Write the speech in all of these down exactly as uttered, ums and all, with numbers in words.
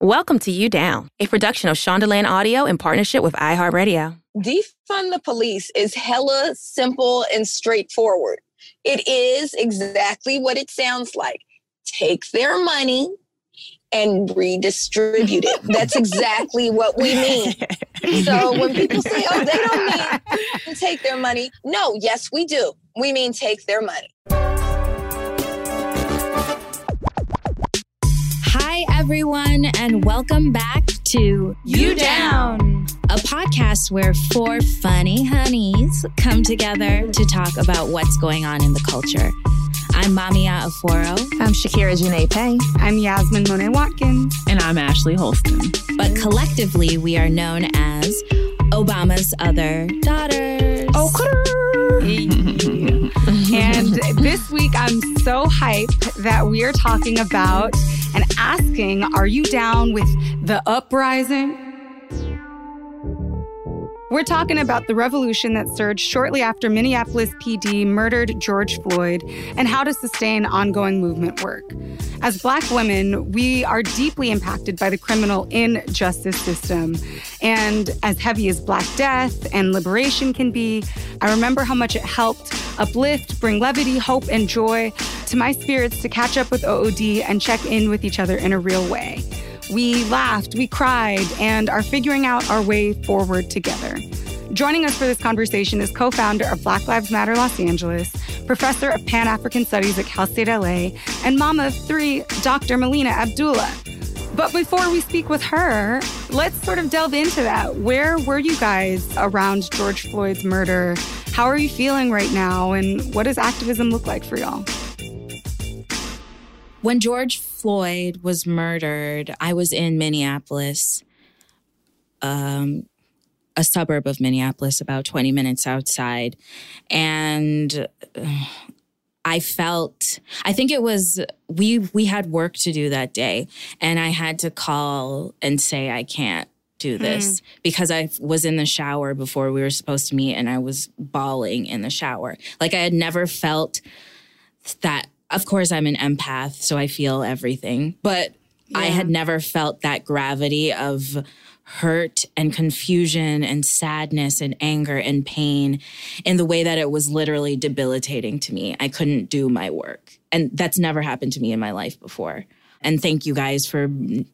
Welcome to You Down, a production of Shondaland Audio in partnership with iHeartRadio. Defund the police is hella simple and straightforward. It is exactly what it sounds like. Take their money and redistribute it. That's exactly what we mean. So when people say, oh, they don't mean take their money. No, yes, we do. We mean take their money. Hi, everyone, and welcome back to You Down, a podcast where four funny honeys come together to talk about what's going on in the culture. I'm Mamiya Aforo. I'm Shakira Janae Pay. I'm Yasmin Monet Watkins. And I'm Ashley Holston. But collectively, we are known as Obama's Other Daughters. Oh, and this week, I'm so hyped that we are talking about and asking, are you down with the uprising? We're talking about the revolution that surged shortly after Minneapolis P D murdered George Floyd and how to sustain ongoing movement work. As Black women, we are deeply impacted by the criminal injustice system. And as heavy as Black death and liberation can be, I remember how much it helped uplift, bring levity, hope, and joy to my spirits to catch up with O O D and check in with each other in a real way. We laughed, we cried, and are figuring out our way forward together. Joining us for this conversation is co-founder of Black Lives Matter Los Angeles, professor of Pan-African Studies at Cal State L A, and mama of three, Doctor Melina Abdullah. But before we speak with her, let's sort of delve into that. Where were you guys around George Floyd's murder? How are you feeling right now? And what does activism look like for y'all? When George Floyd was murdered, I was in Minneapolis, um, a suburb of Minneapolis, about twenty minutes outside. And uh, I felt, I think it was, we we had work to do that day. And I had to call and say, I can't do this. Mm. Because I was in the shower before we were supposed to meet and I was bawling in the shower. Like I had never felt that. Of course, I'm an empath, so I feel everything. But yeah. I had never felt that gravity of hurt and confusion and sadness and anger and pain in the way that it was literally debilitating to me. I couldn't do my work. And that's never happened to me in my life before. And thank you guys for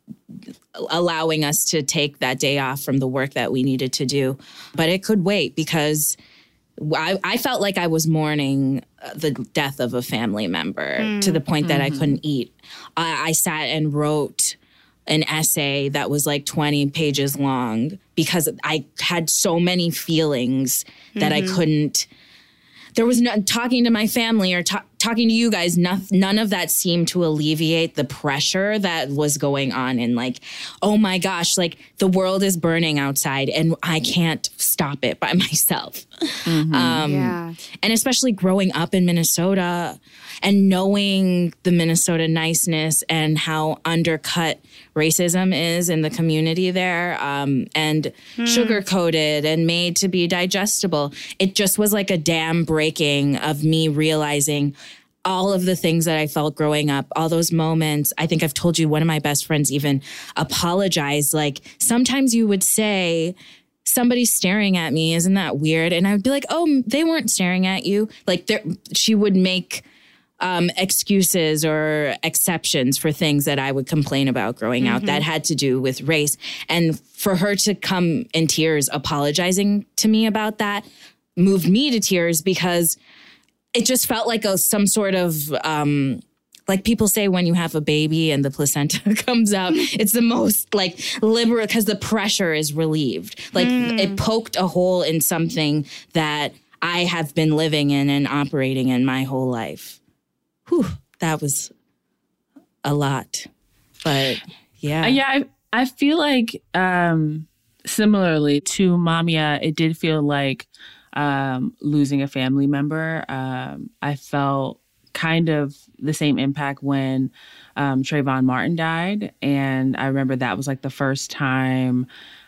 allowing us to take that day off from the work that we needed to do. But it could wait because I, I felt like I was mourning the death of a family member mm. to the point that mm-hmm. I couldn't eat. I, I sat and wrote an essay that was like twenty pages long because I had so many feelings that mm-hmm. I couldn't. There was no talking to my family or ta- talking to you guys. No, none of that seemed to alleviate the pressure that was going on. And like, oh my gosh, like the world is burning outside and I can't stop it by myself. Mm-hmm. Um, yeah. And especially growing up in Minnesota and knowing the Minnesota niceness and how undercut racism is in the community there um, and mm. sugar-coated and made to be digestible. It just was like a dam breaking of me realizing all of the things that I felt growing up, all those moments. I think I've told you one of my best friends even apologized. Like sometimes you would say, somebody's staring at me. Isn't that weird? And I would be like, oh, they weren't staring at you. Like there, she would make Um, excuses or exceptions for things that I would complain about growing mm-hmm. out that had to do with race. And for her to come in tears apologizing to me about that moved me to tears because it just felt like a, some sort of, um, like people say when you have a baby and the placenta comes out, it's the most like liberal because the pressure is relieved. Like mm. it poked a hole in something that I have been living in and operating in my whole life. Whew, that was a lot, but yeah. Uh, yeah, I, I feel like um, similarly to Mamiya, it did feel like um, losing a family member. Um, I felt kind of the same impact when um, Trayvon Martin died. And I remember that was like the first time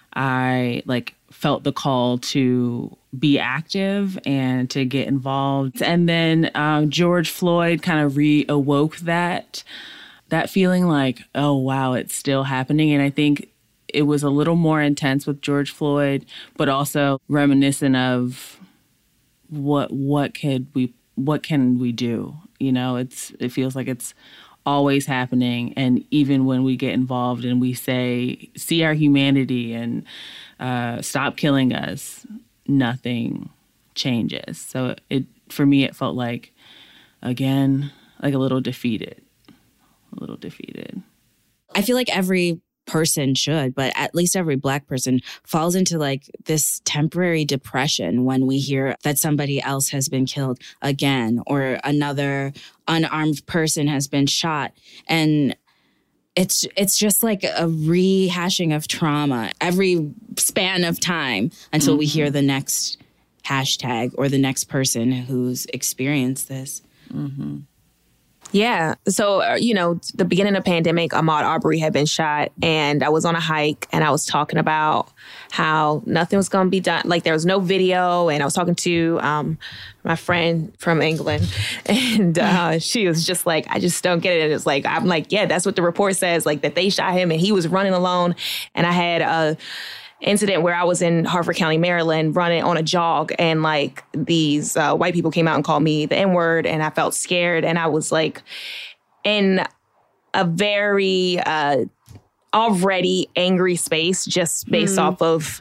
I like felt the call to be active and to get involved. And then um, George Floyd kind of reawoke that that feeling like, oh, wow, it's still happening. And I think it was a little more intense with George Floyd, but also reminiscent of what what could we what can we do? You know, it's it feels like it's always happening. And even when we get involved and we say, see our humanity and uh, stop killing us, nothing changes. So it for me, it felt like, again, like a little defeated, a little defeated. I feel like every person should, but at least every Black person falls into like this temporary depression when we hear that somebody else has been killed again or another unarmed person has been shot. And it's it's just like a rehashing of trauma every span of time until mm-hmm. we hear the next hashtag or the next person who's experienced this. Mm-hmm. Yeah. So, uh, you know, the beginning of the pandemic, Ahmaud Arbery had been shot, and I was on a hike and I was talking about how nothing was going to be done. Like, there was no video. And I was talking to um, my friend from England, and uh, she was just like, I just don't get it. And it's like, I'm like, yeah, that's what the report says, like that they shot him and he was running alone. And I had a incident where I was in Harford County, Maryland, running on a jog, and like these uh, white people came out and called me the N-word, and I felt scared, and I was like in a very uh, already angry space just based mm. off of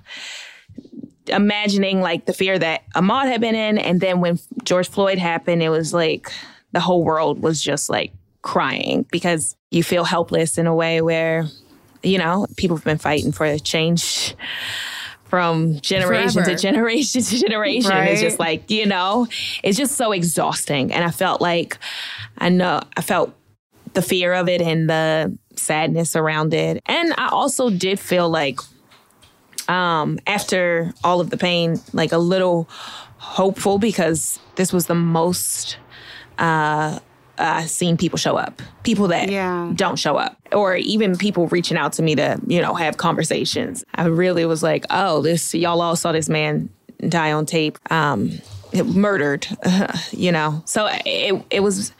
imagining like the fear that Ahmaud had been in. And then when George Floyd happened, it was like the whole world was just like crying because you feel helpless in a way where, you know, people have been fighting for a change from generation Forever. to generation to generation. Right? It's just like, you know, it's just so exhausting. And I felt like, I know, I felt the fear of it and the sadness around it. And I also did feel like um, after all of the pain, like a little hopeful because this was the most uh Uh, seen people show up, people that yeah. don't show up, or even people reaching out to me to, you know, have conversations. I really was like, oh, this, y'all all saw this man die on tape, um, murdered, uh, you know. So it it was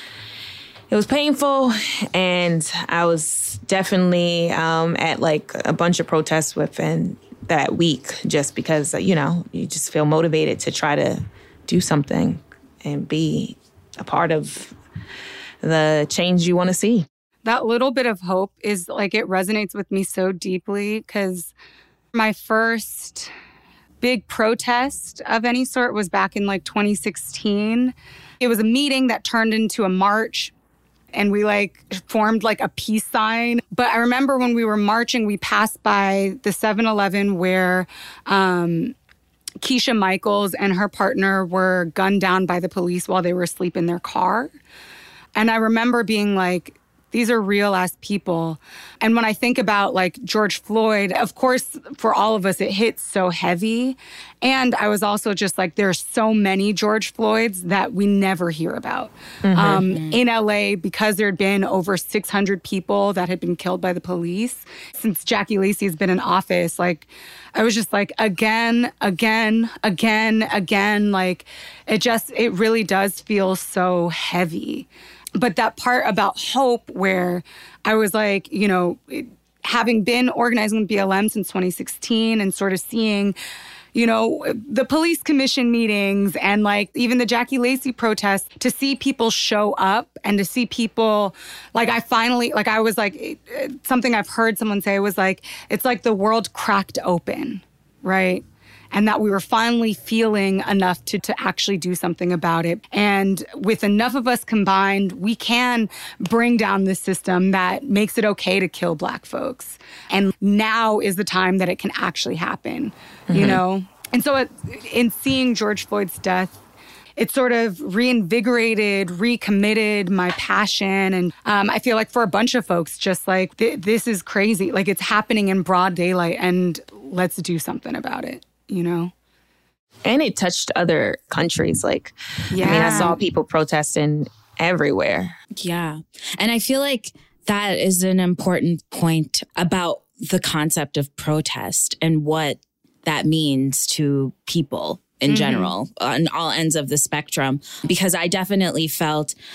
it was painful, and I was definitely um, at like a bunch of protests within that week, just because, you know, you just feel motivated to try to do something and be a part of the change you want to see. That little bit of hope is like, it resonates with me so deeply because my first big protest of any sort was back in like twenty sixteen. It was a meeting that turned into a march, and we like formed like a peace sign. But I remember when we were marching, we passed by the seven eleven where um, Keisha Michaels and her partner were gunned down by the police while they were asleep in their car. And I remember being like, these are real ass people. And when I think about like George Floyd, of course, for all of us, it hits so heavy. And I was also just like, there's so many George Floyds that we never hear about. Mm-hmm. Um, in L A, because there had been over six hundred people that had been killed by the police since Jackie Lacey has been in office, like, I was just like, again, again, again, again, like, it just, it really does feel so heavy. But that part about hope where I was like, you know, having been organizing with B L M since twenty sixteen and sort of seeing, you know, the police commission meetings and like even the Jackie Lacey protests, to see people show up and to see people, like I finally, like I was like, something I've heard someone say was like, it's like the world cracked open, right? And that we were finally feeling enough to, to actually do something about it. And with enough of us combined, we can bring down this system that makes it okay to kill Black folks. And now is the time that it can actually happen, mm-hmm. you know? And so it, in seeing George Floyd's death, it sort of reinvigorated, recommitted my passion. And um, I feel like for a bunch of folks, just like, th- this is crazy. Like, it's happening in broad daylight, and let's do something about it. You know? And it touched other countries. Like, yeah. I mean, I saw people protesting everywhere. Yeah. And I feel like that is an important point about the concept of protest and what that means to people in mm-hmm. general on all ends of the spectrum. Because I definitely felt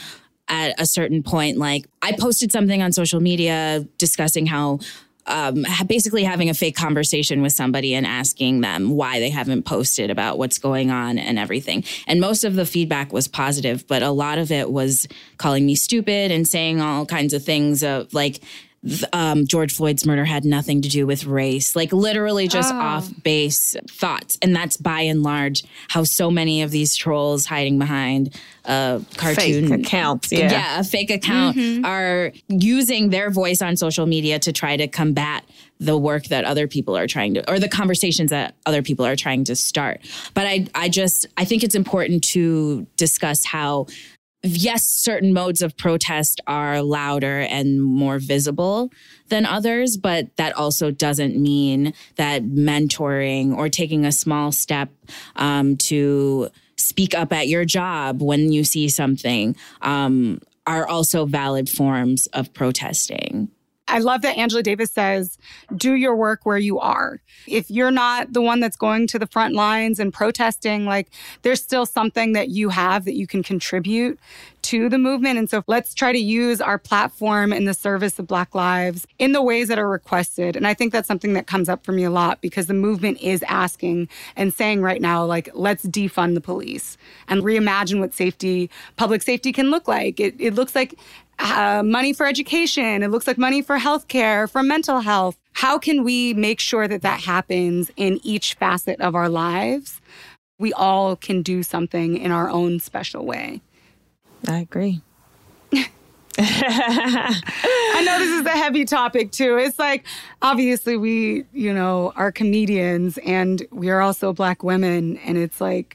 at a certain point. Like I posted something on social media discussing how um, basically having a fake conversation with somebody and asking them why they haven't posted about what's going on and everything. And most of the feedback was positive, but a lot of it was calling me stupid and saying all kinds of things of like, Um, George Floyd's murder had nothing to do with race, like literally just oh. off base thoughts. And that's by and large how so many of these trolls hiding behind a cartoon fake accounts. Yeah. yeah, a fake account mm-hmm. are using their voice on social media to try to combat the work that other people are trying to, or the conversations that other people are trying to start. But I, I just, I think it's important to discuss how yes, certain modes of protest are louder and more visible than others, but that also doesn't mean that mentoring or taking a small step um, to speak up at your job when you see something um, are also valid forms of protesting. I love that Angela Davis says, do your work where you are. If you're not the one that's going to the front lines and protesting, like there's still something that you have that you can contribute to the movement. And so let's try to use our platform in the service of Black lives in the ways that are requested. And I think that's something that comes up for me a lot because the movement is asking and saying right now, like, let's defund the police and reimagine what safety, public safety can look like. It, it looks like Uh, money for education. It looks like money for healthcare, for mental health. How can we make sure that that happens in each facet of our lives? We all can do something in our own special way. I agree. I know this is a heavy topic too. It's like, obviously we, you know, are comedians and we are also Black women. And it's like,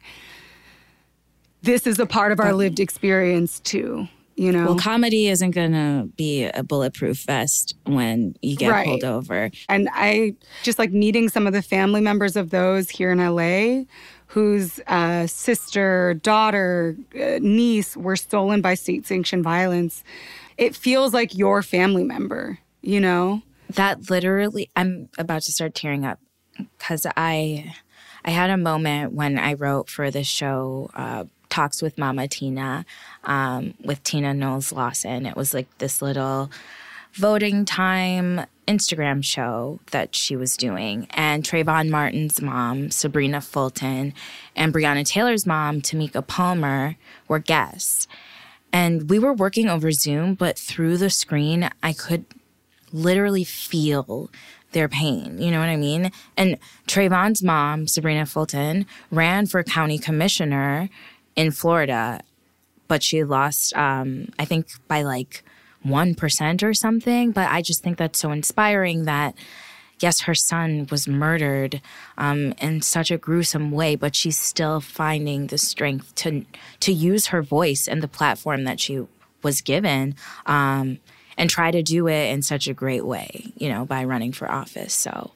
this is a part of our lived experience too. You know? Well, comedy isn't going to be a bulletproof vest when you get right. pulled over. And I just like meeting some of the family members of those here in L A whose uh, sister, daughter, uh, niece were stolen by state-sanctioned violence. It feels like your family member, you know? That literally, I'm about to start tearing up because I, I had a moment when I wrote for this show, uh, Talks with Mama Tina, um, with Tina Knowles Lawson. It was like this little voting time Instagram show that she was doing. And Trayvon Martin's mom, Sabrina Fulton, and Breonna Taylor's mom, Tamika Palmer, were guests. And we were working over Zoom, but through the screen, I could literally feel their pain. You know what I mean? And Trayvon's mom, Sabrina Fulton, ran for county commissioner in Florida, but she lost, um, I think, by like one percent or something. But I just think that's so inspiring that, yes, her son was murdered um, in such a gruesome way, but she's still finding the strength to to use her voice and the platform that she was given um, and try to do it in such a great way, you know, by running for office. So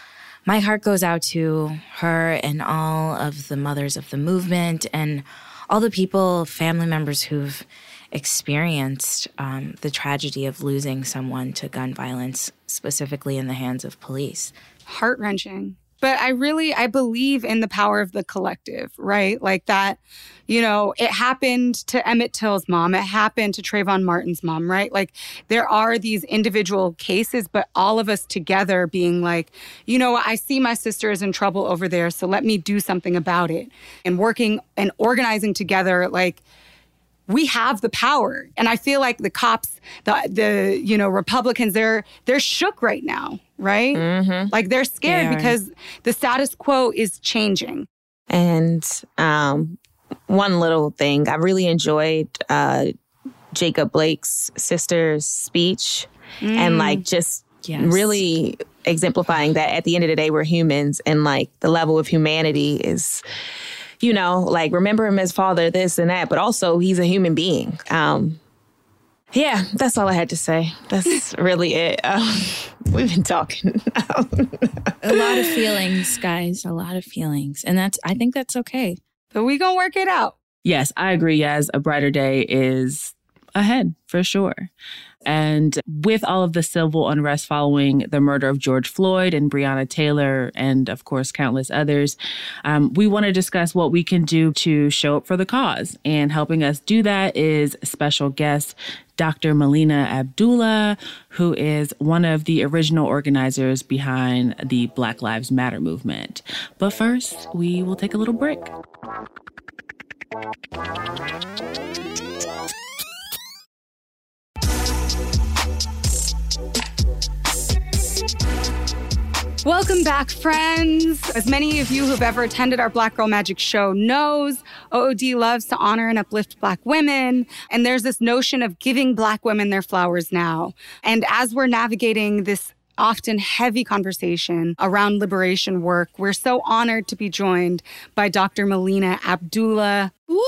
my heart goes out to her and all of the mothers of the movement and all the people, family members who've experienced um, the tragedy of losing someone to gun violence, specifically in the hands of police. Heart-wrenching. But I really, I believe in the power of the collective, right? Like that, you know, it happened to Emmett Till's mom. It happened to Trayvon Martin's mom, right? Like there are these individual cases, but all of us together being like, you know, I see my sister is in trouble over there, so let me do something about it. And working and organizing together, like, we have the power. And I feel like the cops, the, the you know, Republicans, they're they're shook right now, right? Mm-hmm. Like they're scared they because the status quo is changing. And um, one little thing, I really enjoyed uh, Jacob Blake's sister's speech mm. and like just yes. really exemplifying that at the end of the day, we're humans and like the level of humanity is, you know, like remember him as father, this and that, but also he's a human being. Um, yeah, that's all I had to say. That's really it. Um, we've been talking. A lot of feelings, guys, a lot of feelings. And that's, I think that's okay. But we gonna work it out. Yes, I agree. Yes, a brighter day is ahead for sure. And with all of the civil unrest following the murder of George Floyd and Breonna Taylor, and of course, countless others, um, we want to discuss what we can do to show up for the cause. And helping us do that is special guest Doctor Melina Abdullah, who is one of the original organizers behind the Black Lives Matter movement. But first, we will take a little break. Welcome back, friends. As many of you who've ever attended our Black Girl Magic show knows, O O D loves to honor and uplift Black women. And there's this notion of giving Black women their flowers now. And as we're navigating this often heavy conversation around liberation work, we're so honored to be joined by Doctor Melina Abdullah. Woo!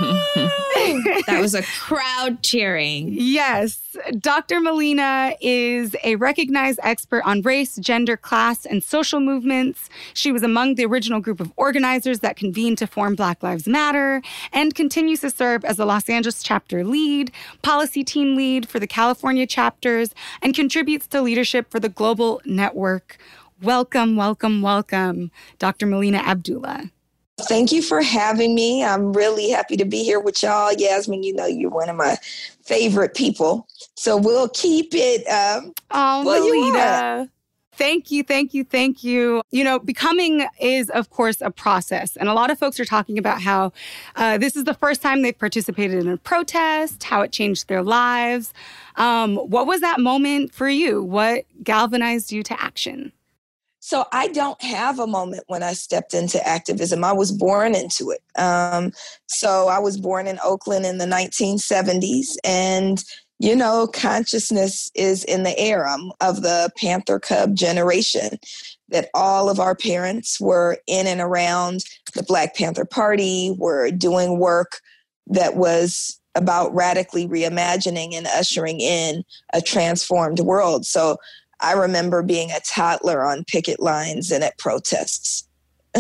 That was a crowd cheering. Yes. Doctor Melina is a recognized expert on race, gender, class, and social movements. She was among the original group of organizers that convened to form Black Lives Matter and continues to serve as the Los Angeles chapter lead, policy team lead for the California chapters, and contributes to leadership for the global network. Welcome, welcome, welcome, Doctor Melina Abdullah. Thank you for having me. I'm really happy to be here with y'all. Yasmin, you know you're one of my favorite people. So we'll keep it. Um, oh, well, Melina. Thank you, thank you, thank you. You know, becoming is, of course, a process. And a lot of folks are talking about how uh, this is the first time they've participated in a protest, how it changed their lives. Um, what was that moment for you? What galvanized you to action? So I don't have a moment when I stepped into activism. I was born into it. Um, so I was born in Oakland in the nineteen seventies. And, you know, consciousness is in the air. I'm of the Panther Cub generation, that all of our parents were in and around the Black Panther Party, were doing work that was about radically reimagining and ushering in a transformed world. So I remember being a toddler on picket lines and at protests.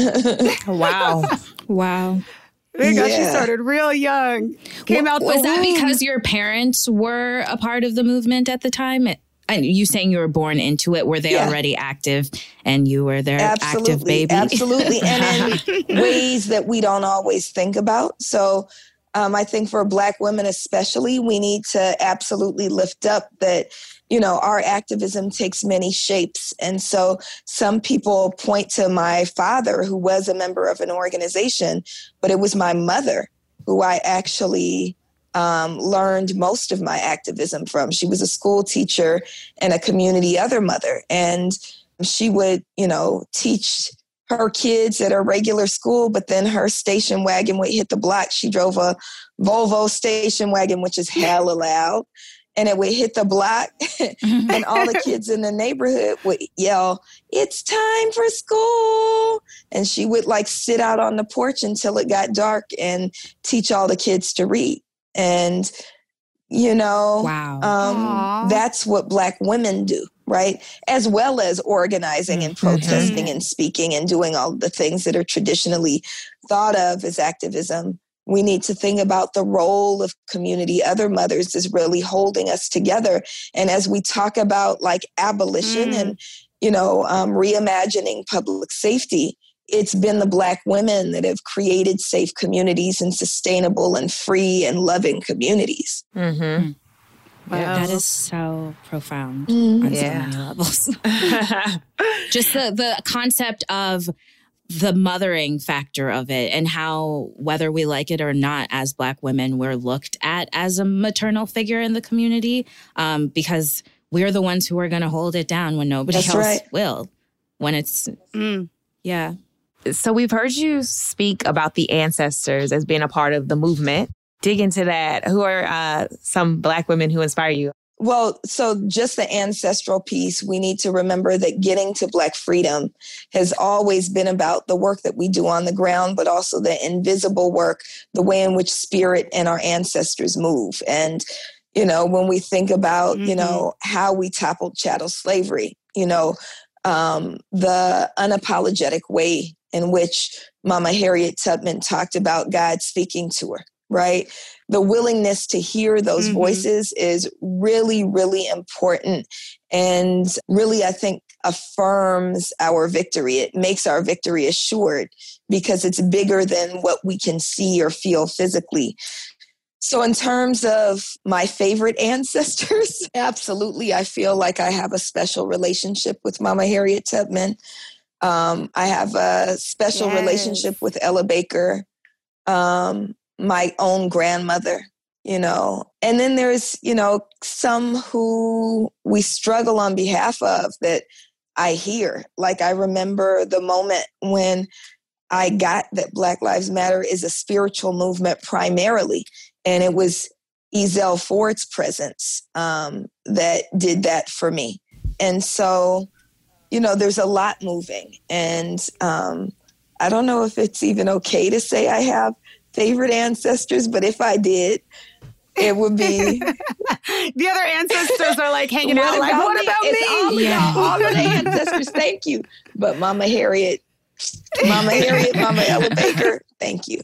Wow. Wow. They got Yeah. you started real young. Came W- out the Was that womb. because your parents were a part of the movement at the time? And you saying you were born into it, were they Yeah. already active and you were their Absolutely, active baby? absolutely. And in ways that we don't always think about. So um, I think for Black women especially, we need to absolutely lift up that, you know, our activism takes many shapes. And so some people point to my father, who was a member of an organization, but it was my mother who I actually um, learned most of my activism from. She was a school teacher and a community other mother. And she would, you know, teach her kids at a regular school, but then her station wagon would hit the block. She drove a Volvo station wagon, which is hella loud. And it would hit the block and all the kids in the neighborhood would yell, "It's time for school." And she would like sit out on the porch until it got dark and teach all the kids to read. And, you know, Wow. um, that's what Black women do, right? As well as organizing and protesting Mm-hmm. and speaking and doing all the things that are traditionally thought of as activism. We need to think about the role of community other mothers is really holding us together. And as we talk about like abolition Mm. and, you know, um, reimagining public safety, it's been the Black women that have created safe communities and sustainable and free and loving communities. Mm-hmm. Wow. That is so profound Mm. on Yeah. so many levels. Just the, the concept of the mothering factor of it and how, whether we like it or not, as Black women, we're looked at as a maternal figure in the community um, because we're the ones who are going to hold it down when nobody That's else right. will. When it's, Mm. yeah. So we've heard you speak about the ancestors as being a part of the movement. Dig into that. Who are uh, some Black women who inspire you? Well, so just the ancestral piece, we need to remember that getting to Black freedom has always been about the work that we do on the ground, but also the invisible work, the way in which spirit and our ancestors move. And, you know, when we think about, Mm-hmm. you know, how we toppled chattel slavery, you know, um, the unapologetic way in which Mama Harriet Tubman talked about God speaking to her. right? The willingness to hear those Mm-hmm. voices is really, really important. And really, I think, affirms our victory. It makes our victory assured because it's bigger than what we can see or feel physically. So in terms of my favorite ancestors, absolutely, I feel like I have a special relationship with Mama Harriet Tubman. Um, I have a special Yes. relationship with Ella Baker, um, my own grandmother, you know. And then there's, you know, some who we struggle on behalf of that I hear. Like I remember the moment when I got that Black Lives Matter is a spiritual movement primarily. And it was Ezell Ford's presence um, that did that for me. And so, you know, there's a lot moving. And um, I don't know if it's even okay to say I have favorite ancestors, but if I did, it would be... The other ancestors are like hanging out like, what me? about It's me? All, Yeah. yeah. all of the ancestors, thank you. But Mama Harriet, Mama Harriet, Mama Ella Baker, thank you.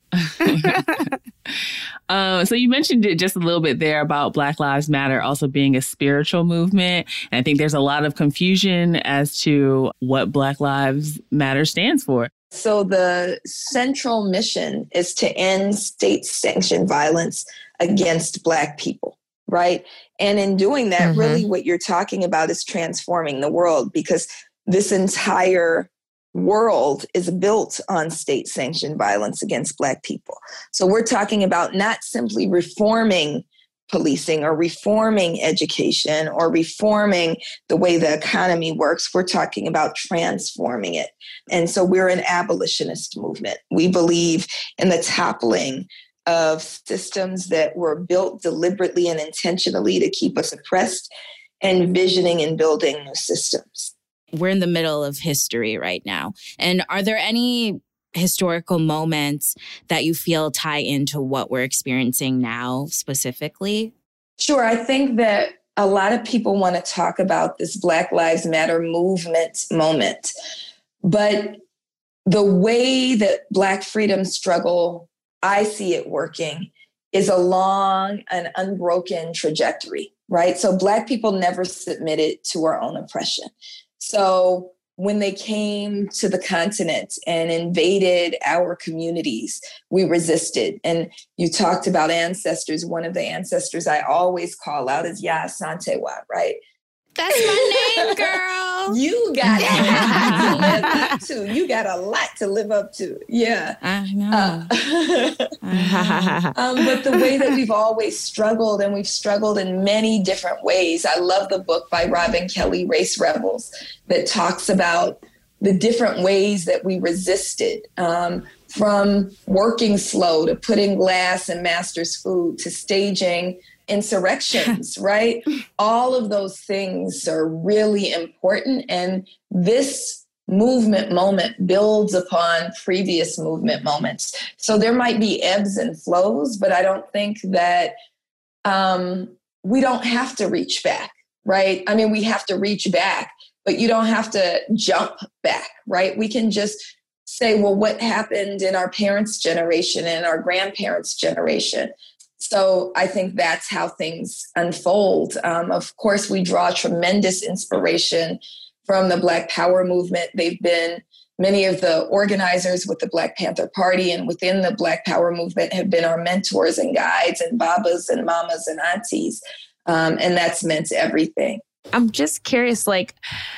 Um, so you mentioned it just a little bit there about Black Lives Matter also being a spiritual movement. And I think there's a lot of confusion as to what Black Lives Matter stands for. So the central mission is to end state-sanctioned violence against Black people, right? And in doing that, Mm-hmm. really what you're talking about is transforming the world, because this entire world is built on state-sanctioned violence against Black people. So we're talking about not simply reforming policing or reforming education or reforming the way the economy works. We're talking about transforming it. And so we're an abolitionist movement. We believe in the toppling of systems that were built deliberately and intentionally to keep us oppressed, and envisioning and building new systems. We're in the middle of history right now. And are there any historical moments that you feel tie into what we're experiencing now specifically? Sure. I think that a lot of people want to talk about this Black Lives Matter movement moment. But the way that Black freedom struggle, I see it working, is a long and unbroken trajectory, right? So Black people never submitted to our own oppression. So when they came to the continent and invaded our communities, we resisted. And you talked about ancestors. One of the ancestors I always call out is Yaa Asantewaa, right? That's my name, girl. You got a lot to live up to. You got a lot to live up to. Yeah. I know. Uh, I know. um, but the way that we've always struggled, and we've struggled in many different ways. I love the book by Robin Kelly, Race Rebels, that talks about the different ways that we resisted, um, from working slow to putting glass in master's food to staging insurrections, right? All of those things are really important. And this movement moment builds upon previous movement moments. So there might be ebbs and flows, but I don't think that um, we don't have to reach back, right? I mean, we have to reach back, but you don't have to jump back, right? We can just say, well, what happened in our parents' generation and our grandparents' generation? So I think that's how things unfold. Um, of course, we draw tremendous inspiration from the Black Power movement. They've been, many of the organizers with the Black Panther Party and within the Black Power movement have been our mentors and guides and babas and mamas and aunties. Um, and that's meant everything. I'm just curious, like,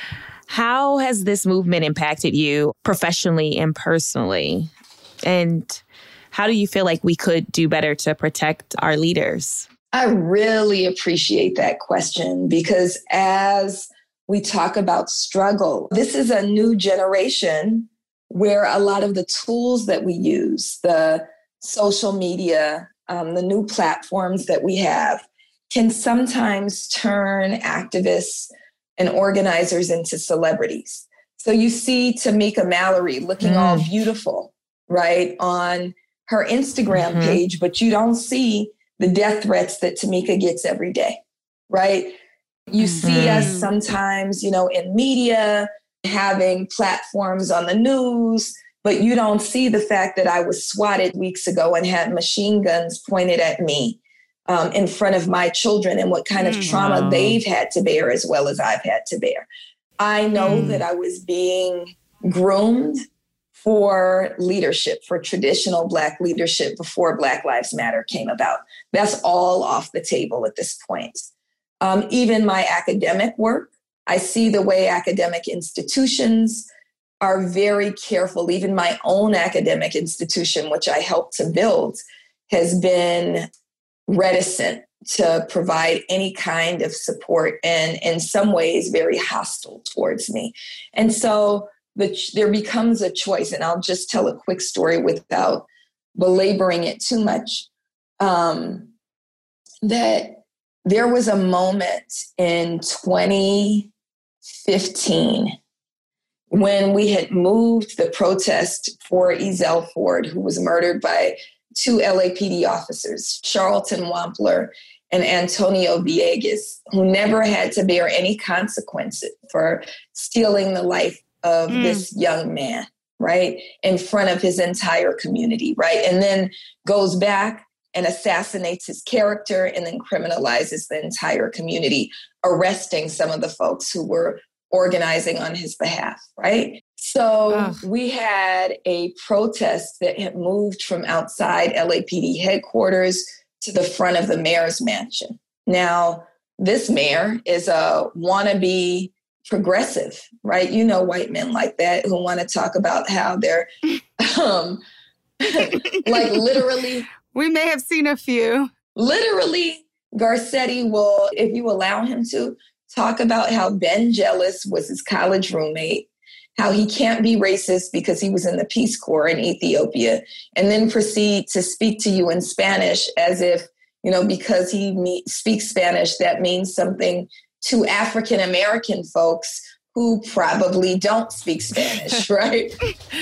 how has this movement impacted you professionally and personally? And how do you feel like we could do better to protect our leaders? I really appreciate that question, because as we talk about struggle, this is a new generation where a lot of the tools that we use, the social media, um, the new platforms that we have, can sometimes turn activists and organizers into celebrities. So you see Tamika Mallory looking mm. all beautiful, right, on her Instagram mm-hmm. page, but you don't see the death threats that Tamika gets every day, right? You mm-hmm. see us sometimes, you know, in media, having platforms on the news But you don't see the fact that I was swatted weeks ago and had machine guns pointed at me um, in front of my children and what kind of mm. trauma wow. they've had to bear as well as I've had to bear. I know mm. that I was being groomed for leadership, for traditional Black leadership before Black Lives Matter came about. That's all off the table at this point. Um, even my academic work, I see the way academic institutions are very careful. Even my own academic institution, which I helped to build, has been reticent to provide any kind of support and in some ways very hostile towards me. And so the, there becomes a choice, and I'll just tell a quick story without belaboring it too much, um, that there was a moment in twenty fifteen when we had moved the protest for Ezell Ford, who was murdered by two L A P D officers, Charlton Wampler and Antonio Villegas, who never had to bear any consequences for stealing the life of mm. this young man, right, in front of his entire community, right, and then goes back and assassinates his character and then criminalizes the entire community, arresting some of the folks who were organizing on his behalf, right? So Ugh. we had a protest that had moved from outside L A P D headquarters to the front of the mayor's mansion. Now, this mayor is a wannabe progressive, right? You know, white men like that who want to talk about how they're um, like literally... We may have seen a few. Literally, Garcetti will, if you allow him to, talk about how Ben Jealous was his college roommate, how he can't be racist because he was in the Peace Corps in Ethiopia, and then proceed to speak to you in Spanish as if, you know, because he me- speaks Spanish, that means something to African-American folks who probably don't speak Spanish, right?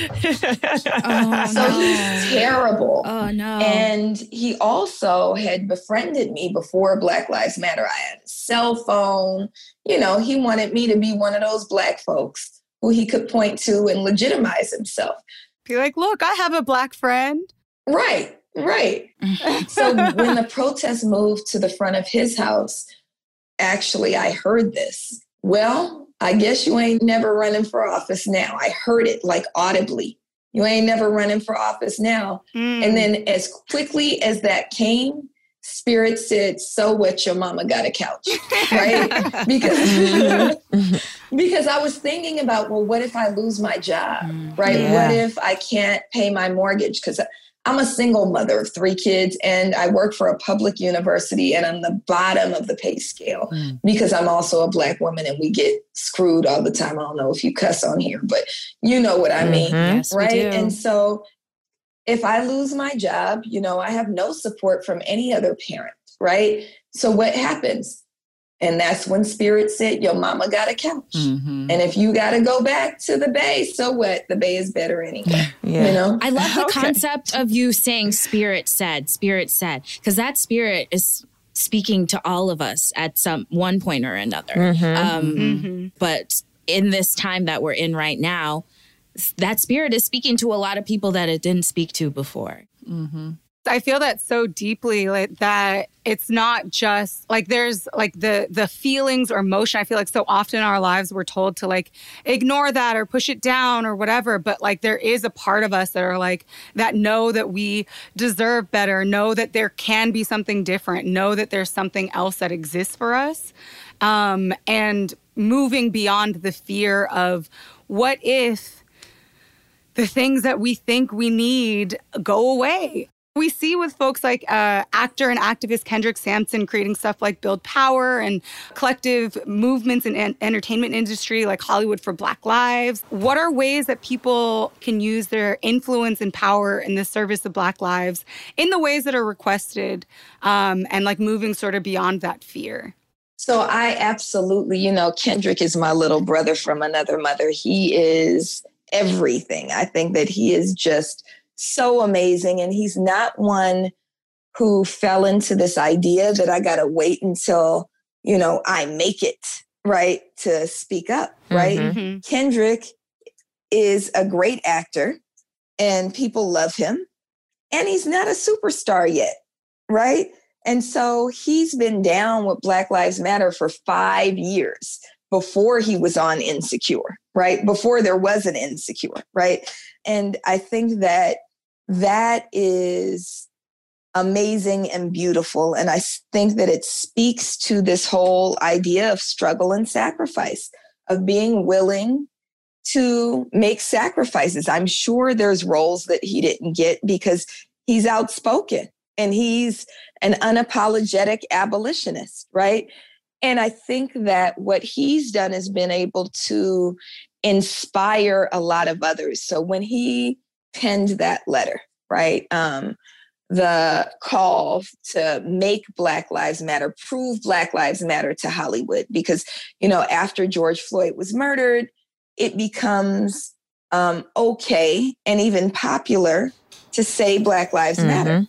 oh, so no. he's terrible. Oh, no. And he also had befriended me before Black Lives Matter. I had a cell phone. You know, he wanted me to be one of those Black folks who he could point to and legitimize himself. Be like, look, I have a Black friend. Right, right. So when the protest moved to the front of his house, actually, I heard this. Well, I guess you ain't never running for office now. I heard it like audibly. You ain't never running for office now. Mm. And then as quickly as that came, Spirit said, so what, your mama got a couch, right? because, because I was thinking about, well, what if I lose my job, right? Yeah. What if I can't pay my mortgage? Because I'm a single mother of three kids and I work for a public university and I'm the bottom of the pay scale mm. because I'm also a Black woman and we get screwed all the time. I don't know if you cuss on here, but you know what I mean, mm-hmm. yes, right? And so if I lose my job, you know, I have no support from any other parent, right? So what happens? And that's when Spirit said, your mama got a couch. Mm-hmm. And if you got to go back to the Bay, so what? The Bay is better anyway. Yeah. You know? I love the okay. concept of you saying Spirit said, Spirit said, because that Spirit is speaking to all of us at some one point or another. Mm-hmm. Um, mm-hmm. But in this time that we're in right now, that Spirit is speaking to a lot of people that it didn't speak to before. Mm-hmm. I feel that so deeply, like that it's not just like there's like the the feelings or emotion. I feel like so often in our lives we're told to like ignore that or push it down or whatever. But like there is a part of us that are like that know that we deserve better, know that there can be something different, know that there's something else that exists for us. Um, and moving beyond the fear of what if the things that we think we need go away. We see with folks like uh, actor and activist Kendrick Sampson creating stuff like Build Power and collective movements in an entertainment industry like Hollywood for Black Lives. What are ways that people can use their influence and power in the service of Black lives in the ways that are requested um, and like moving sort of beyond that fear? So I absolutely, you know, Kendrick is my little brother from another mother. He is everything. I think that he is just so amazing. And he's not one who fell into this idea that I got to wait until, you know, I make it, right, to speak up, right? Mm-hmm. Kendrick is a great actor. and people love him. And he's not a superstar yet, right? And so he's been down with Black Lives Matter for five years before he was on Insecure, right? Before there was an Insecure, right? And I think that that is amazing and beautiful. And I think that it speaks to this whole idea of struggle and sacrifice, of being willing to make sacrifices. I'm sure there's roles that he didn't get because he's outspoken and he's an unapologetic abolitionist, right? And I think that what he's done has been able to inspire a lot of others. So when he penned that letter, right, um, the call to make Black Lives Matter, prove Black Lives Matter to Hollywood, because, you know, after George Floyd was murdered, it becomes um, okay and even popular to say Black Lives mm-hmm. Matter.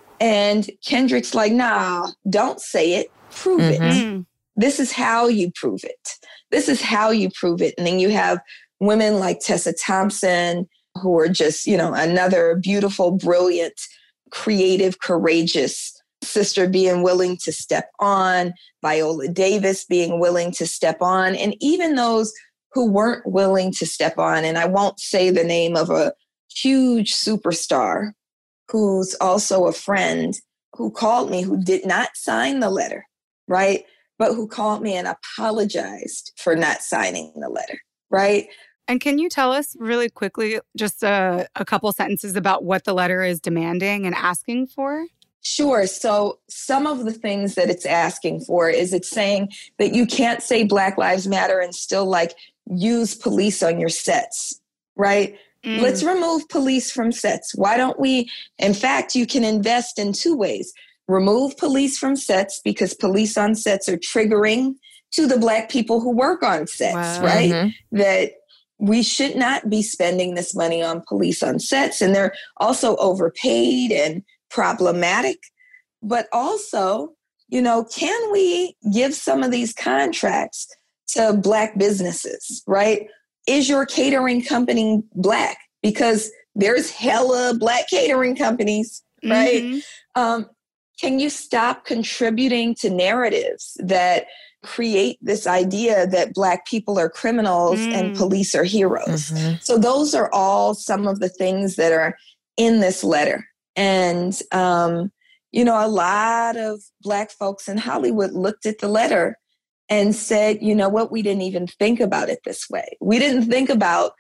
And Kendrick's like, nah, don't say it, prove mm-hmm. it. This is how you prove it. This is how you prove it. And then you have women like Tessa Thompson, who are just, you know, another beautiful, brilliant, creative, courageous sister being willing to step on, Viola Davis being willing to step on, and even those who weren't willing to step on. And I won't say the name of a huge superstar who's also a friend who called me, who did not sign the letter, right? But who called me and apologized for not signing the letter, right? And can you tell us really quickly, just a, a couple sentences about what the letter is demanding and asking for? Sure. So some of the things that it's asking for is it's saying that you can't say Black Lives Matter and still like use police on your sets, right? Mm. Let's remove police from sets. Why don't we? In fact, you can invest in two ways. Remove police from sets because police on sets are triggering to the Black people who work on sets, wow. right? Mm-hmm. That we should not be spending this money on police on sets. And they're also overpaid and problematic. But also, you know, can we give some of these contracts to Black businesses, right? Is your catering company Black? Because there's hella Black catering companies, right? Mm-hmm. Um, can you stop contributing to narratives that create this idea that Black people are criminals mm. and police are heroes? Mm-hmm. So those are all some of the things that are in this letter. And, um, you know, a lot of Black folks in Hollywood looked at the letter and said, you know what, we didn't even think about it this way. We didn't think about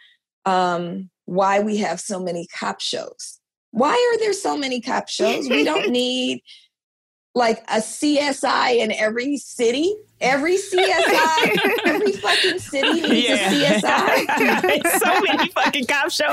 um, why we have so many cop shows. Why are there so many cop shows? We don't need like a C S I in every city. Every C S I, every fucking city needs yeah. a C S I. So many fucking cop shows.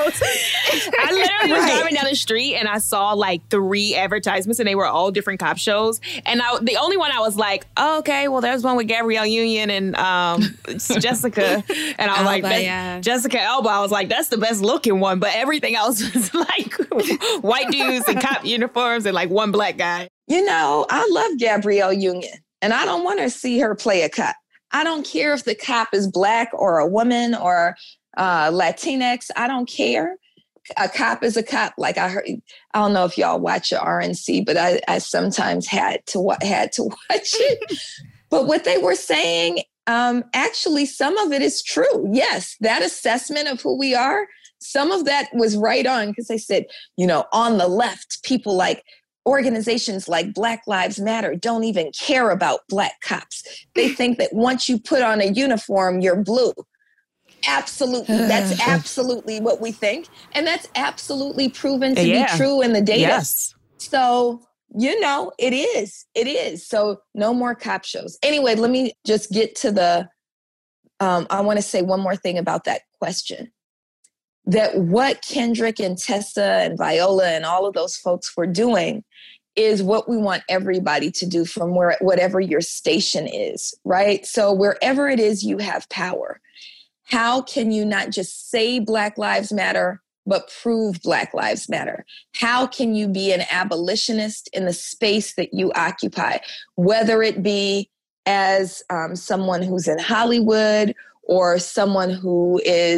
I literally was right. driving down the street and I saw like three advertisements and they were all different cop shows. And I, the only one I was like, oh, okay, well, there's one with Gabrielle Union and um, Jessica. And I was Alba, like, yeah. Jessica Alba. I was like, that's the best looking one. But everything else was like white dudes in cop uniforms and like one Black guy. You know, I love Gabrielle Union. And I don't want to see her play a cop. I don't care if the cop is Black or a woman or uh, Latinx. I don't care. A cop is a cop. Like I heard, I don't know if y'all watch your R N C, but I, I sometimes had to had to watch it. But what they were saying, um, actually, some of it is true. Yes, that assessment of who we are, some of that was right on because they said, you know, on the left, people like organizations like Black Lives Matter don't even care about Black cops. They think that once you put on a uniform, you're blue. Absolutely. That's absolutely what we think. And that's absolutely proven to yeah. be true in the data. Yes. So, you know, it is. It is. So no more cop shows. Anyway, let me just get to the, um, I want to say one more thing about that question. That what Kendrick and Tessa and Viola and all of those folks were doing is what we want everybody to do from where whatever your station is, right? So wherever it is you have power, how can you not just say Black Lives Matter, but prove Black Lives Matter? How can you be an abolitionist in the space that you occupy, whether it be as um, someone who's in Hollywood or someone who is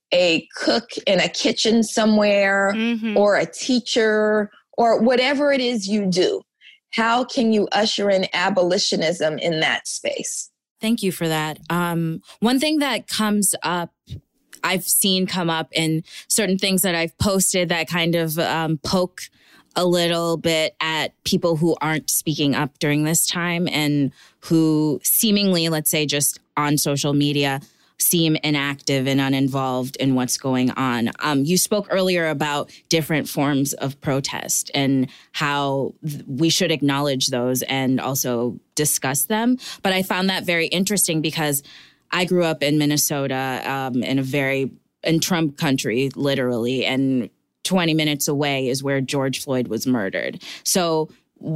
a cook in a kitchen somewhere mm-hmm. or a teacher or whatever it is you do. How can you usher in abolitionism in that space? Thank you for that. Um, one thing that comes up, I've seen come up in certain things that I've posted that kind of um, poke a little bit at people who aren't speaking up during this time and who seemingly, let's say, just on social media, seem inactive and uninvolved in what's going on. Um, you spoke earlier about different forms of protest and how th- we should acknowledge those and also discuss them. But I found that very interesting because I grew up in Minnesota, um, in a very, in Trump country, literally, and twenty minutes away is where George Floyd was murdered. So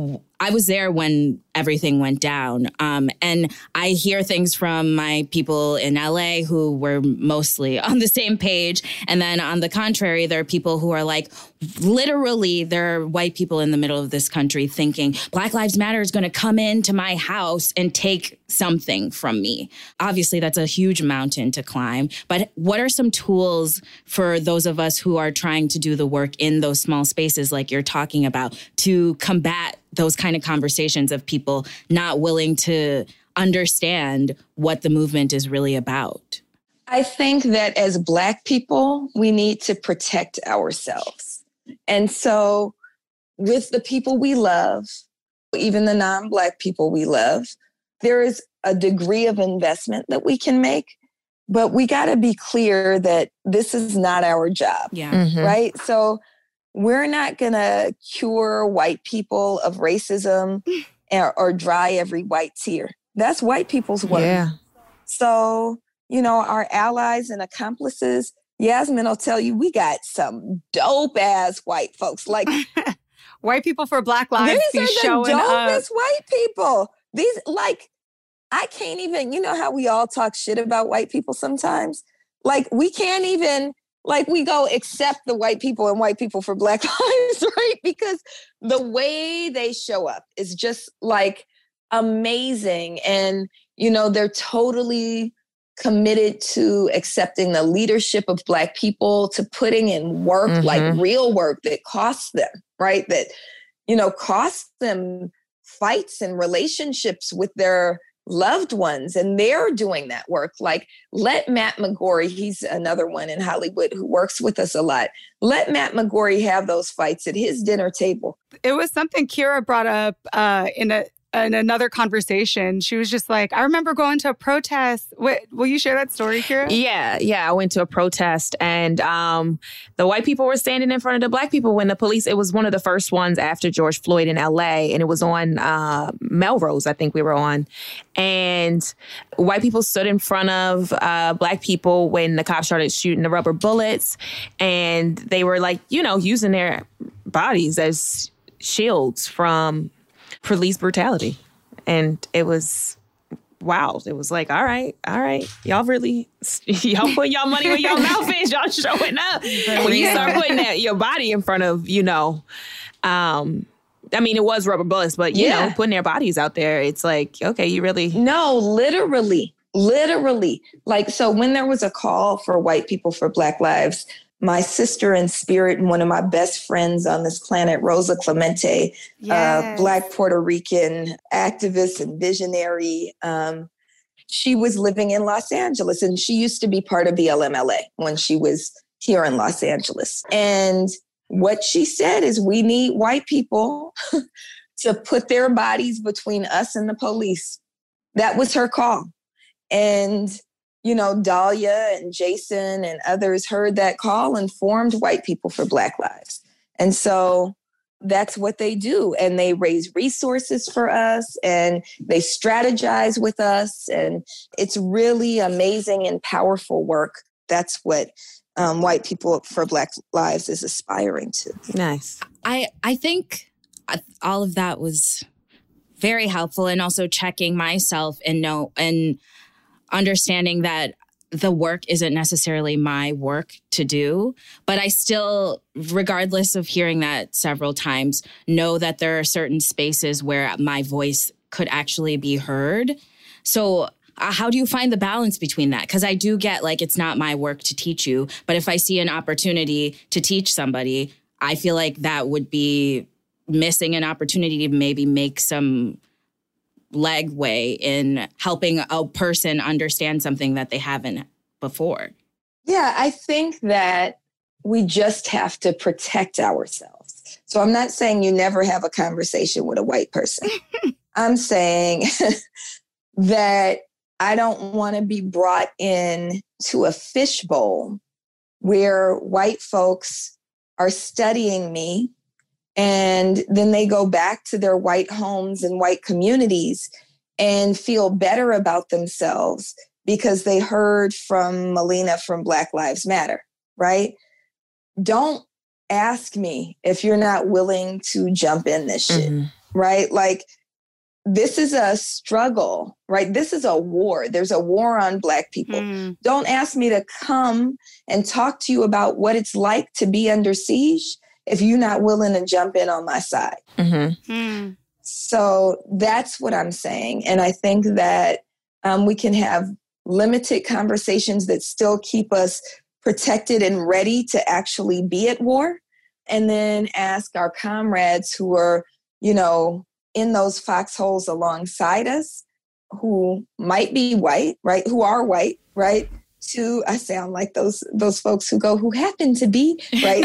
I was there when everything went down. Um, and I hear things from my people in L A who were mostly on the same page. And then on the contrary, there are people who are like, literally, there are white people in the middle of this country thinking Black Lives Matter is going to come into my house and take something from me. Obviously, that's a huge mountain to climb. But what are some tools for those of us who are trying to do the work in those small spaces like you're talking about to combat those kind of conversations of people not willing to understand what the movement is really about? I think that as Black people, we need to protect ourselves. And so with the people we love, even the non-Black people we love, there is a degree of investment that we can make, but we got to be clear that this is not our job, yeah. mm-hmm. right? So we're not going to cure white people of racism or, or dry every white tear. That's white people's work. Yeah. So, you know, our allies and accomplices, Yasmin will tell you, we got some dope ass white folks. Like white people for Black Lives. These are the showing dopest up. white people. These, like, I can't even, you know how we all talk shit about white people sometimes? Like, we can't even... Like we go accept the white people and white people for Black Lives, right? Because the way they show up is just like amazing. And, you know, they're totally committed to accepting the leadership of Black people, to putting in work, mm-hmm. like real work that costs them, right? That, you know, costs them fights and relationships with their loved ones, and they're doing that work. Like, let Matt McGorry, he's another one in Hollywood who works with us a lot. Let Matt McGorry have those fights at his dinner table. It was something Kira brought up uh, in a in another conversation. She was just like, I remember going to a protest. Wait, will you share that story, Kira? Yeah, yeah. I went to a protest and um, the white people were standing in front of the Black people when the police, it was one of the first ones after George Floyd in L A, and it was on uh, Melrose, I think we were on. And white people stood in front of uh, Black people when the cops started shooting the rubber bullets, and they were like, you know, using their bodies as shields from police brutality. And it was, wow. It was like, all right, all right. Y'all really, y'all put y'all money where y'all mouth is. Y'all showing up. And when you start putting that, your body in front of, you know, um, I mean, it was rubber bullets, but, you yeah. know, putting their bodies out there, it's like, okay, you really. No, literally, literally. Like, so when there was a call for white people for Black Lives, my sister in spirit and one of my best friends on this planet, Rosa Clemente, yes. uh, Black Puerto Rican activist and visionary. Um, she was living in Los Angeles, and she used to be part of B L M L A when she was here in Los Angeles. And what she said is, we need white people to put their bodies between us and the police. That was her call. And you know, Dahlia and Jason and others heard that call and formed White People for Black Lives. And so that's what they do. And they raise resources for us, and they strategize with us. And it's really amazing and powerful work. That's what um, White People for Black Lives is aspiring to. Nice. I, I think all of that was very helpful, and also checking myself and know and understanding that the work isn't necessarily my work to do, but I still, regardless of hearing that several times, know that there are certain spaces where my voice could actually be heard. So uh, how do you find the balance between that? Because I do get like it's not my work to teach you, but if I see an opportunity to teach somebody, I feel like that would be missing an opportunity to maybe make some legway in helping a person understand something that they haven't before. Yeah, I think that we just have to protect ourselves. So I'm not saying you never have a conversation with a white person. I'm saying that I don't want to be brought in to a fishbowl where white folks are studying me and then they go back to their white homes and white communities and feel better about themselves because they heard from Melina from Black Lives Matter, right? Don't ask me if you're not willing to jump in this shit, mm-hmm. right? Like, this is a struggle, right? This is a war. There's a war on Black people. Mm. Don't ask me to come and talk to you about what it's like to be under siege if you're not willing to jump in on my side. Mm-hmm. Mm. So that's what I'm saying. And I think that um, we can have limited conversations that still keep us protected and ready to actually be at war. And then ask our comrades who are, you know, in those foxholes alongside us, who might be white, right? Who are white, right? To, I sound like those those folks who go, who happen to be, right?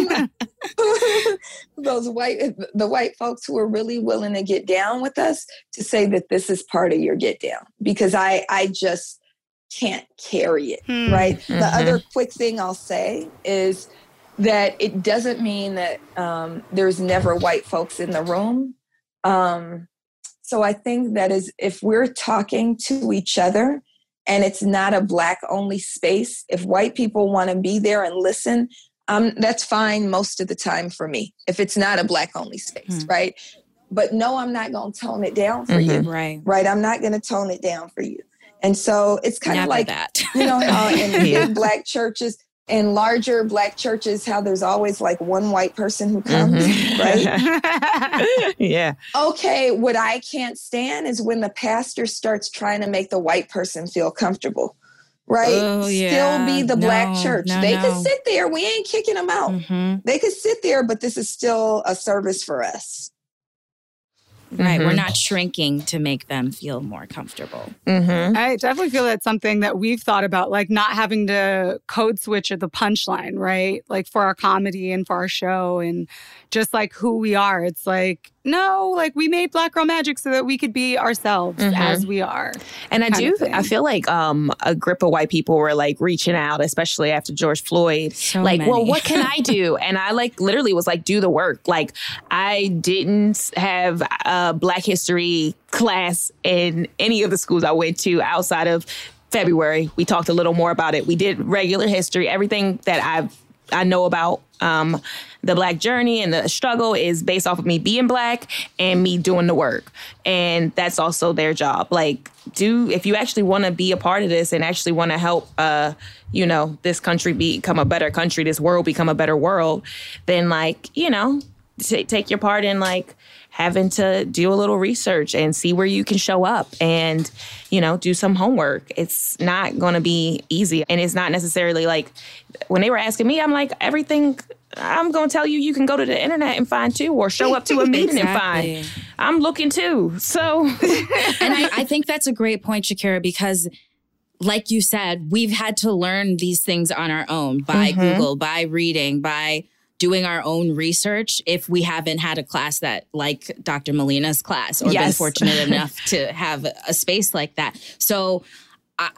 Those white, the white folks who are really willing to get down with us to say that this is part of your get down, because I I just can't carry it, hmm. right? Mm-hmm. The other quick thing I'll say is that it doesn't mean that um, there's never white folks in the room. Um, so I think that is, if we're talking to each other and it's not a Black only space, if white people want to be there and listen, um, that's fine most of the time for me, if it's not a Black only space, mm. right? But no, I'm not going to tone it down for mm-hmm. you, right? Right? I'm not going to tone it down for you. And so it's kind of like that. You know, how in yeah. big Black churches, in larger Black churches, how there's always like one white person who comes, mm-hmm. right? Yeah. Okay, what I can't stand is when the pastor starts trying to make the white person feel comfortable, right? Oh, yeah. Still be the no, Black church. No, they no. could sit there. We ain't kicking them out. Mm-hmm. They could sit there, but this is still a service for us. Right. Mm-hmm. We're not shrinking to make them feel more comfortable. Mm-hmm. I definitely feel that's something that we've thought about, like not having to code switch at the punchline, right? Like for our comedy and for our show and just like who we are. It's like, no, like we made Black Girl Magic so that we could be ourselves mm-hmm. as we are. And I do, I feel like um, a grip of white people were like reaching out, especially after George Floyd. So like, many. well, what can I do? And I like literally was like, do the work. Like I didn't have a Black history class in any of the schools I went to outside of February. We talked a little more about it. We did regular history. Everything that I've I know about um, the Black journey and the struggle is based off of me being Black and me doing the work. And that's also their job. Like, do if you actually want to be a part of this and actually want to help, uh, you know, this country become a better country, this world become a better world, then like, you know, t- take your part in like having to do a little research and see where you can show up and, you know, do some homework. It's not going to be easy. And it's not necessarily like when they were asking me, I'm like, everything I'm going to tell you, you can go to the internet and find too, or show up to a meeting exactly. and find. I'm looking too. So. And I, I think that's a great point, Shakira, because like you said, we've had to learn these things on our own by mm-hmm. Google, by reading, by doing our own research if we haven't had a class that like Doctor Melina's class or yes. been fortunate enough to have a space like that. So I,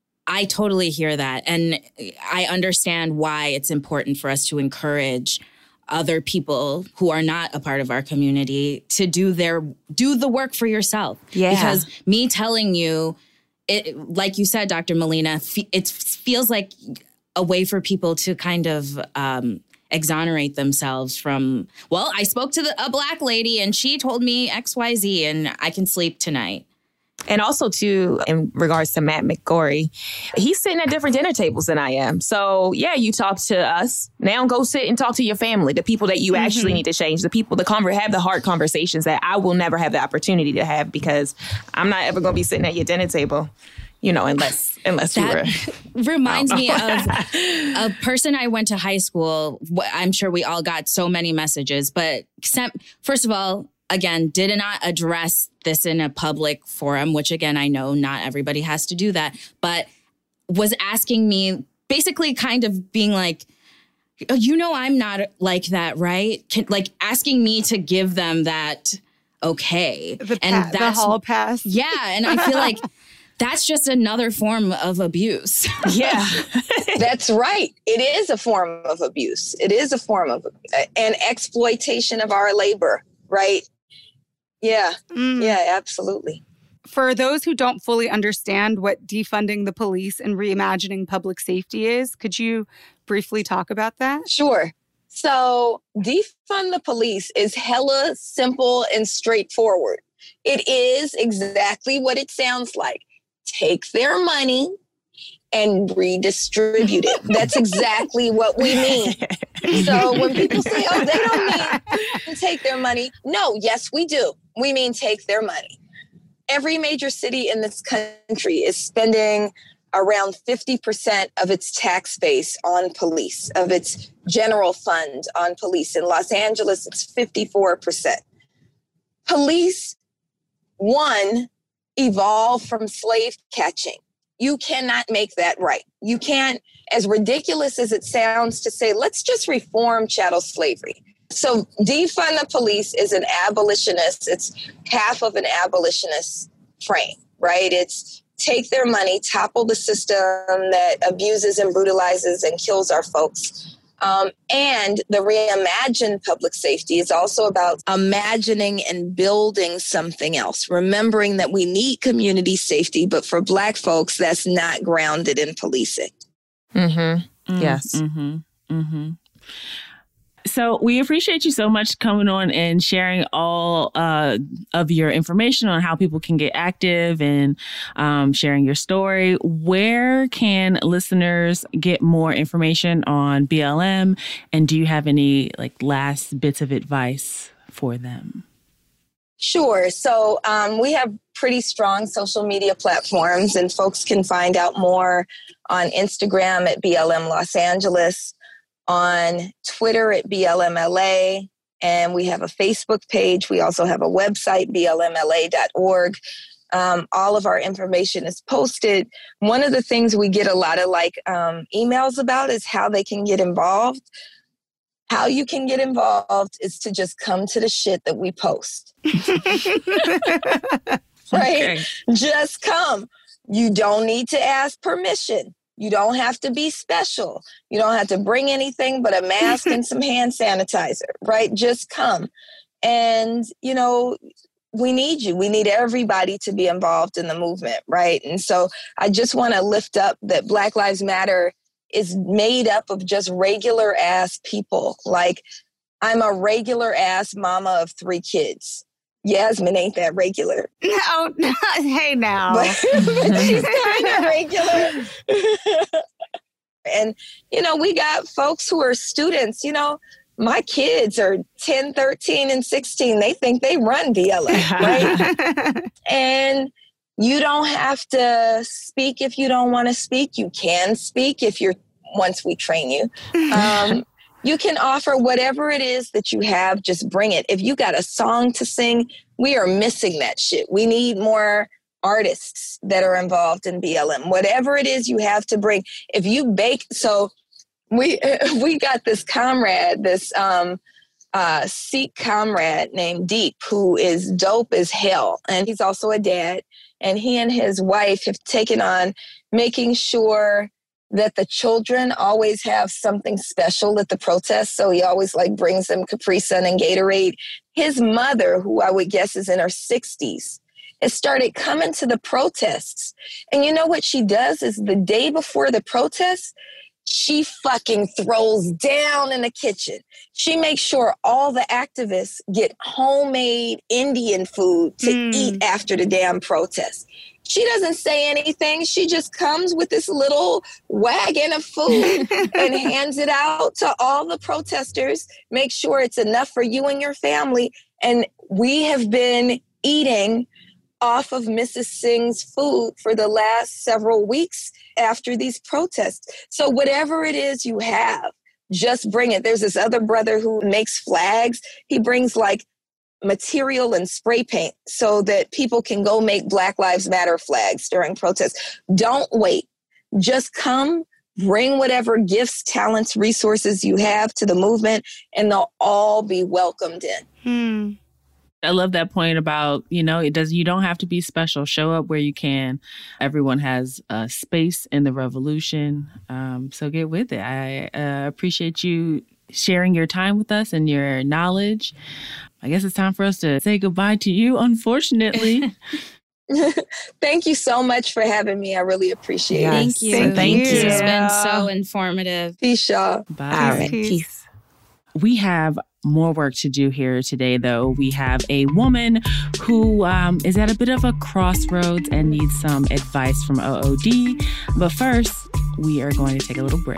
I totally hear that. And I understand why it's important for us to encourage other people who are not a part of our community to do their do the work for yourself. Yeah. Because me telling you, it, like you said, Doctor Melina, it feels like a way for people to kind of um, exonerate themselves from, well, I spoke to the, a Black lady and she told me X Y Z and I can sleep tonight. And also, too, in regards to Matt McGorry, he's sitting at different dinner tables than I am. So, yeah, you talk to us. Now go sit and talk to your family, the people that you mm-hmm. actually need to change, the people that conver- have the hard conversations that I will never have the opportunity to have because I'm not ever going to be sitting at your dinner table. you know, unless unless that you were. reminds me of a person I went to high school. I'm sure we all got so many messages, but first of all, again, did not address this in a public forum, which again, I know not everybody has to do that, but was asking me, basically kind of being like, oh, you know, I'm not like that, right? Can, like asking me to give them that okay. The, pa- and the that's, hall pass. Yeah. And I feel like that's just another form of abuse. Yeah. That's right. It is a form of abuse. It is a form of uh, an exploitation of our labor, right? Yeah. Mm. Yeah, absolutely. For those who don't fully understand what defunding the police and reimagining public safety is, could you briefly talk about that? Sure. So defund the police is hella simple and straightforward. It is exactly what it sounds like. Take their money and redistribute it. That's exactly what we mean. So when people say, oh, they don't mean take their money. No, yes, we do. We mean take their money. Every major city in this country is spending around fifty percent of its tax base on police, of its general fund on police. In Los Angeles, it's fifty-four percent. Police, one, evolve from slave catching. You cannot make that right. You can't, as ridiculous as it sounds to say, let's just reform chattel slavery. So defund the police is an abolitionist. It's half of an abolitionist frame, right? It's take their money, topple the system that abuses and brutalizes and kills our folks. Um, and the reimagined public safety is also about imagining and building something else, remembering that we need community safety, but for Black folks, that's not grounded in policing. Mm-hmm. Mm-hmm. Yes. Mm-hmm. Mm-hmm. So we appreciate you so much coming on and sharing all uh, of your information on how people can get active and um, sharing your story. Where can listeners get more information on B L M? And do you have any like last bits of advice for them? Sure. So um, we have pretty strong social media platforms, and folks can find out more on Instagram at B L M Los Angeles, on Twitter at B L M L A, and we have a Facebook page. We also have a website, B L M L A dot org. Um, all of our information is posted. One of the things we get a lot of like um, emails about is how they can get involved. How you can get involved is to just come to the shit that we post. Right? Okay. Just come. You don't need to ask permission. You don't have to be special. You don't have to bring anything but a mask and some hand sanitizer, right? Just come. And, you know, we need you. We need everybody to be involved in the movement, right? And so I just want to lift up that Black Lives Matter is made up of just regular ass people. Like, I'm a regular ass mama of three kids. Yasmin ain't that regular. No, no. Hey now. But, but she's kind of regular. And, you know, we got folks who are students. You know, my kids are ten, thirteen, and sixteen. They think they run B L M, right? And you don't have to speak if you don't want to speak. You can speak if you're, once we train you. Um, You can offer whatever it is that you have, just bring it. If you got a song to sing, we are missing that shit. We need more artists that are involved in B L M. Whatever it is you have to bring. If you bake, so we we got this comrade, this um, uh, Sikh comrade named Deep, who is dope as hell. And he's also a dad. And he and his wife have taken on making sure that the children always have something special at the protest. So he always like brings them Capri Sun and Gatorade. His mother, who I would guess is in her sixties, has started coming to the protests. And you know what she does is the day before the protests, she fucking throws down in the kitchen. She makes sure all the activists get homemade Indian food to mm. eat after the damn protest. She doesn't say anything. She just comes with this little wagon of food and hands it out to all the protesters. Make sure it's enough for you and your family. And we have been eating off of Missus Singh's food for the last several weeks after these protests. So whatever it is you have, just bring it. There's this other brother who makes flags. He brings like material and spray paint so that people can go make Black Lives Matter flags during protests. Don't wait. Just come, bring whatever gifts, talents, resources you have to the movement, and they'll all be welcomed in. Hmm. I love that point about, you know, it does, you don't have to be special. Show up where you can. Everyone has a space in the revolution. Um, so get with it. I uh, appreciate you sharing your time with us and your knowledge. I guess it's time for us to say goodbye to you, unfortunately. Thank you so much for having me. I really appreciate Yes. it. Thank you. Thank Thank you. It's been you. so informative. Peace, y'all. Bye. All right. Peace. Peace. We have more work to do here today, though. We have a woman who um, is at a bit of a crossroads and needs some advice from O O D. But first, we are going to take a little break.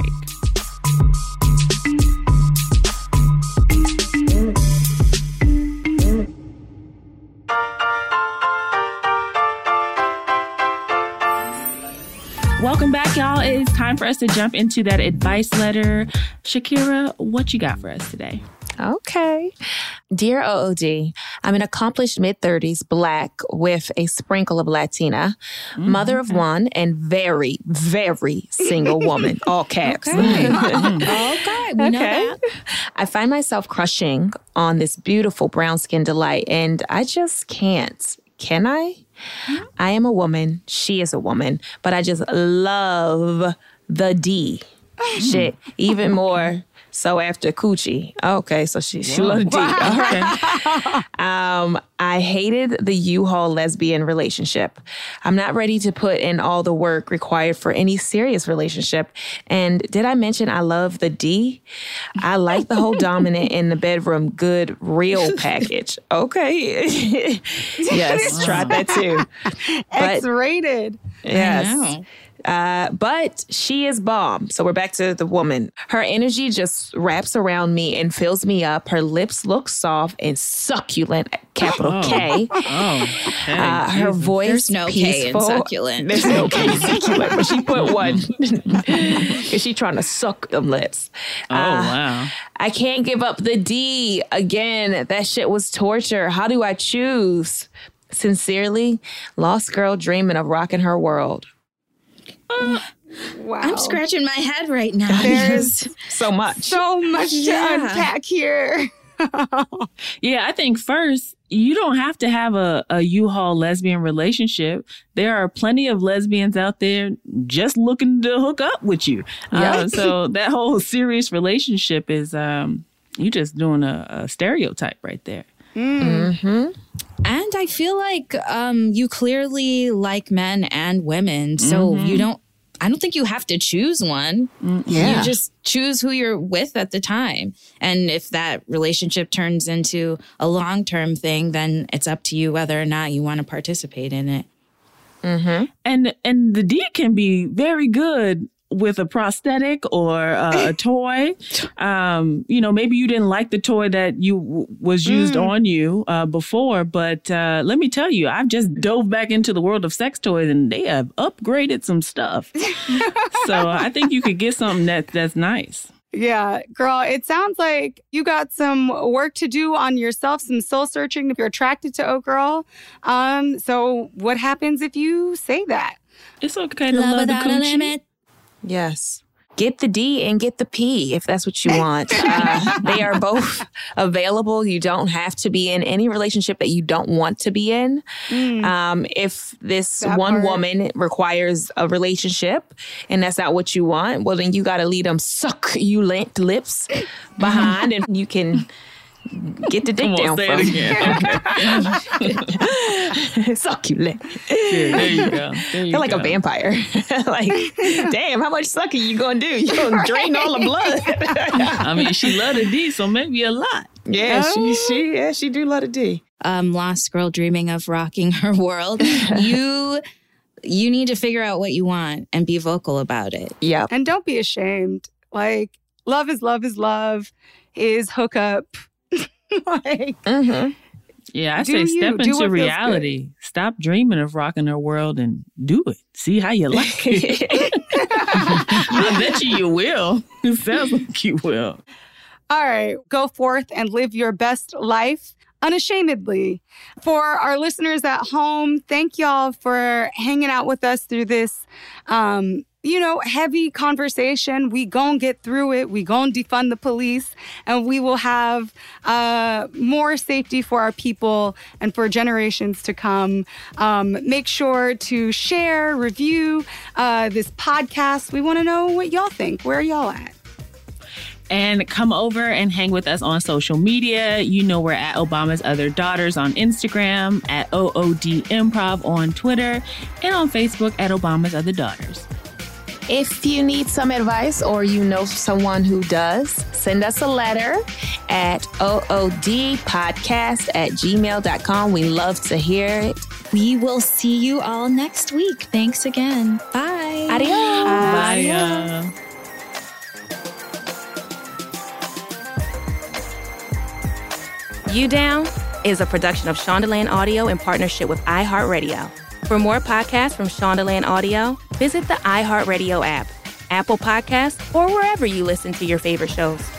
Welcome back, y'all. It is time for us to jump into that advice letter. Shakira, what you got for us today? Okay. Dear O O D, I'm an accomplished mid-thirties Black with a sprinkle of Latina, Mm-hmm. mother of one, and very, very single woman. All caps. Okay. Okay, we know that. I find myself crushing on this beautiful brown-skinned delight, and I just can't. Can I? Mm-hmm. I am a woman. She is a woman. But I just love the D. Shit. Even more so after Coochie. Okay, so she, she loved the D. All right. Um, I hated the U-Haul lesbian relationship. I'm not ready to put in all the work required for any serious relationship. And did I mention I love the D? I like the whole dominant in the bedroom, good, real package. Okay. Yes, tried that too. But X-rated. yes. I know. Uh, but she is bomb. So we're back to the woman. Her energy just wraps around me and fills me up. Her lips look soft and succulent, capital Oh. K. Oh, okay. Uh, her Jesus. voice There's no K in peaceful. succulent. There's no K in succulent, but she put one because she trying to suck them lips. Oh, Uh, wow. I can't give up the D. Again, that shit was torture. How do I choose? Sincerely, lost girl dreaming of rocking her world. Wow. I'm scratching my head right now. There's So much. so much Yeah. to unpack here. Yeah, I think first, you don't have to have a, a U-Haul lesbian relationship. There are plenty of lesbians out there just looking to hook up with you. Yeah. Uh, so that whole serious relationship is, um, you just doing a, a stereotype right there. Mm-hmm. And I feel like um, you clearly like men and women. So Mhm. you don't, I don't think you have to choose one. Yeah. You just choose who you're with at the time. And if that relationship turns into a long-term thing, then it's up to you whether or not you want to participate in it. Mm-hmm. And and the D can be very good with a prosthetic or uh, a toy. Um, you know, maybe you didn't like the toy that you w- was used Mm. on you uh, before, but uh, let me tell you, I've just dove back into the world of sex toys and they have upgraded some stuff. So I think you could get something that that's nice. Yeah, girl, it sounds like you got some work to do on yourself, some soul searching if you're attracted to O Girl. Um, so what happens if you say that? It's okay to love, the coochie. Yes. Get the D and get the P if that's what you want. Uh, they are both available. You don't have to be in any relationship that you don't want to be in. Mm. Um, if this That one part. woman requires a relationship and that's not what you want, well, then you got to lead them suck you lint lips behind and you can get the dick Come on, down say from. it again. Succulent. Yeah, there you go. There you Feel like go. a vampire. Like, damn, how much sucking you gonna do? You gonna drain all the blood? I mean, she loved a D, so maybe a lot. Yeah, Oh. she she yeah she do love a D. Um, lost girl dreaming of rocking her world. you you need to figure out what you want and be vocal about it. Yep. And don't be ashamed. Like, love is love is love is hookup. Like, Mm-hmm. Yeah, I Do say you. step Do into what feels reality. Stop dreaming of rocking her world and do it. See how you like it. I bet you you will. It sounds like you will. All right, go forth and live your best life unashamedly. For our listeners at home, thank y'all for hanging out with us through this, um, you know, heavy conversation. We gon' get through it. We gon' defund the police, and we will have uh, more safety for our people and for generations to come. Um, make sure to share, review uh, this podcast. We want to know what y'all think. Where are y'all at? And come over and hang with us on social media. You know, we're at Obama's Other Daughters on Instagram, at O O D Improv on Twitter, and on Facebook at Obama's Other Daughters. If you need some advice or you know someone who does, send us a letter at oodpodcast at gmail dot com. We love to hear it. We will see you all next week. Thanks again. Bye. Adios. Bye. uh, You Down is a production of Shondaland Audio in partnership with iHeartRadio. For more podcasts from Shondaland Audio, visit the iHeartRadio app, Apple Podcasts, or wherever you listen to your favorite shows.